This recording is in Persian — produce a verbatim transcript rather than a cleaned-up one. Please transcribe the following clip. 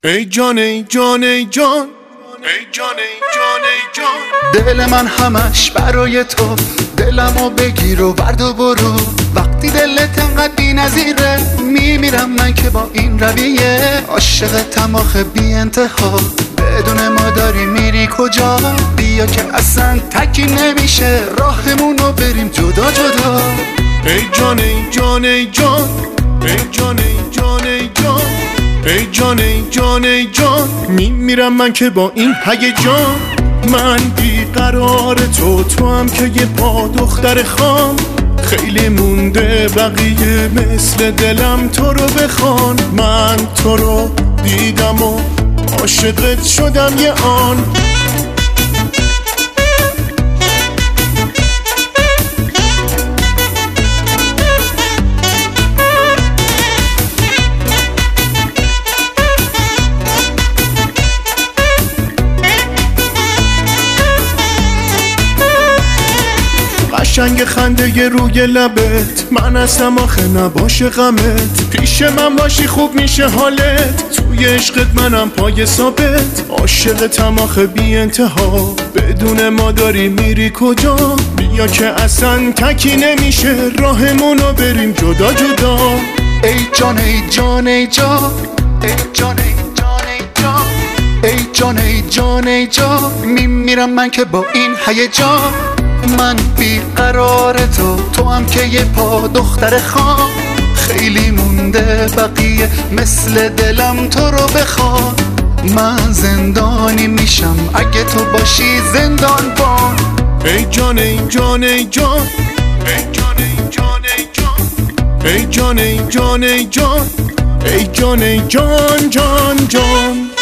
ای جان ای جان ای جان ای جان ای جان ای جان، دل من همش برای تو، دلمو بگیر و برد و برو. وقتی دلت انقدر بی نظیره میمیرم من که با این رویه. عاشق تماخ بی انتها، بدون ما داری میری کجا؟ بیا که اصلا تکی نمیشه راهمونو بریم جدا جدا. ای جان ای جان ای جان ای جان ای جان ای جان ای جان ای جان ای جان، میمیرم من که با این هیجان. من بیقرار تو، تو هم که یه پا دختر خام. خیلی مونده بقیه مثل دلم تو رو بخوان. من تو رو دیدم و عاشقت شدم یه آن. قشنگ خنده ی روی لبت، من هستم آخه نباشه غمت. پیش من باشی خوب میشه حالت، توی عشقت منم پای ثابت. عاشقتم آخه بی انتها، بدون ما داری میری کجا؟ بیا که اصلا تکی نمیشه راهمونو بریم جدا جدا. ای جان ای جان ای جان ای جان ای جان ای جان ای جان ای جان ای جان، میمیرم من که با این هیجان. من بیقرار تو، تو هم که یه پا دختر خام. خیلی مونده بقیه مثل دلم تو رو بخوان. من زندانی میشم اگه تو باشی زندان بان. ای جان ای جان ای جان ای جان ای جان ای جان ای جان ای جان ای جان ای جان ای جان جان جان.